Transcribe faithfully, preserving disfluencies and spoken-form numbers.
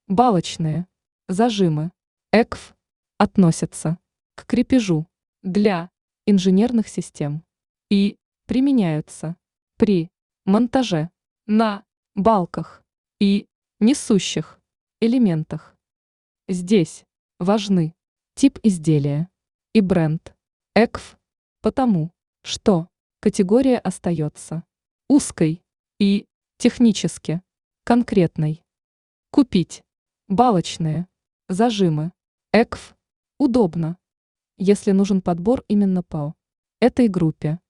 Балочные зажимы ЭКФ относятся к крепежу для инженерных систем и применяются при монтаже на балках и несущих элементах. Здесь важны тип изделия и бренд ЭКФ, потому что категория остается узкой и технически конкретной. Купить балочные зажимы ЭКФ удобно, если нужен подбор именно по этой группе.